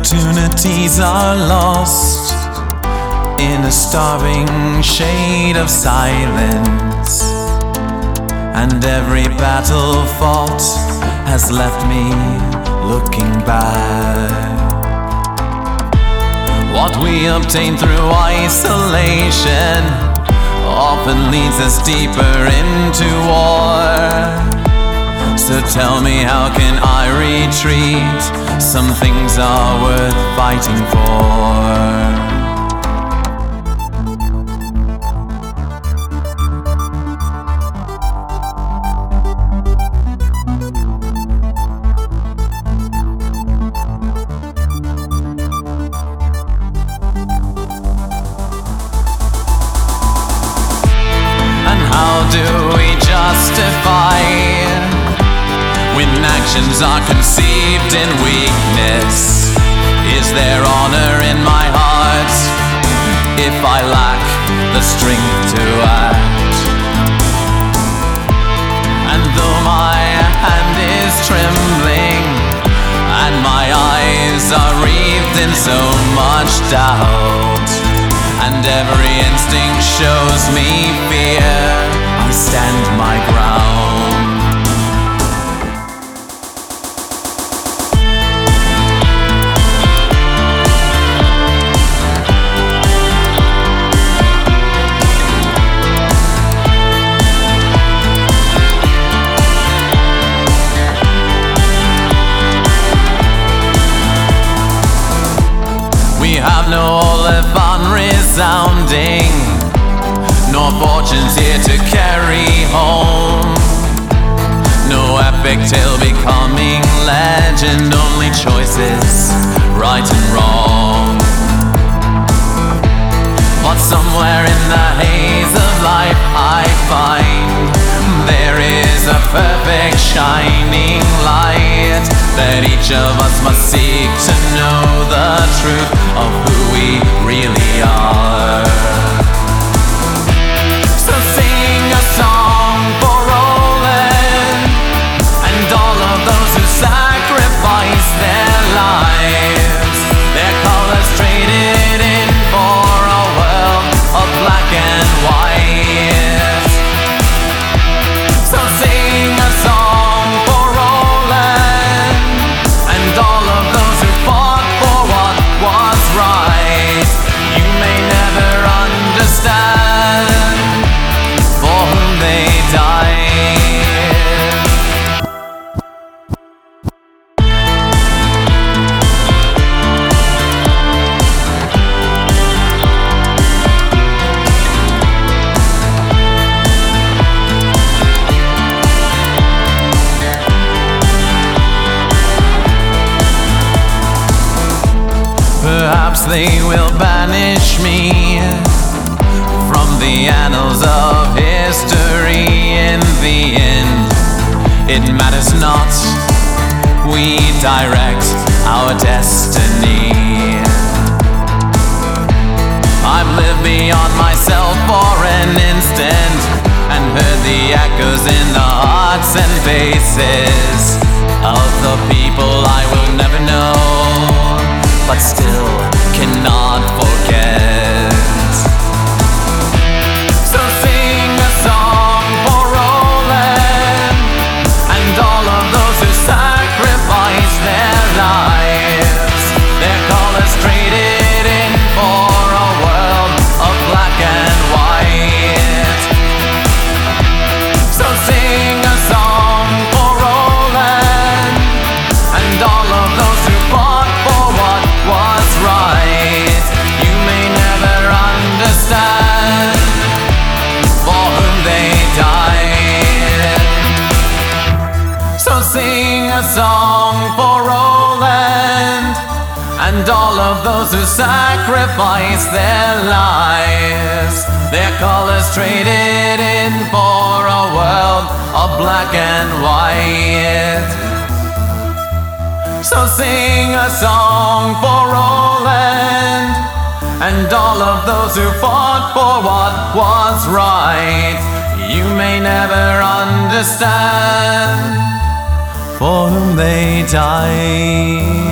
Opportunities are lost in a starving shade of silence, and every battle fought has left me looking back. What we obtain through isolation often leads us deeper into war. So tell me, how can I retreat? Some things are worth fighting for. How do we justify when actions are conceived in weakness? Is there honor in my heart if I lack the strength to act? And though my hand is trembling and my eyes are wreathed in so much doubt, and every instinct shows me fear, I stand my ground. We have no Oliphant resounding, nor fortunes here to carry home. No epic tale becoming legend, only choices, right and wrong. But somewhere in the haze of life I find there is a perfect shining light that each of us must seek to know the truth of who we really are. So sing a song for Roland and all of those who sacrifice their lives, their colors traded in for a world of black and white. So sing a song for Roland and all of those who fought for what was right. You may never understand for whom they died. Perhaps they will banish me from the annals of history. In the end, it matters not. We direct our destiny. I've lived beyond myself for an instant and heard the echoes in the hearts and faces of the people I will never know, but still cannot forget. So sing a song for Roland and all of those who sacrifice their lives, their colors traded in for a world of black and white. So sing a song for Roland and all of those who fought for what was right. You may never understand for whom they died. So sing a song for Roland and all of those who sacrifice their lives, their colors traded in for a world of black and white. So sing a song for Roland and all of those who fought for what was right. You may never understand for whom they died.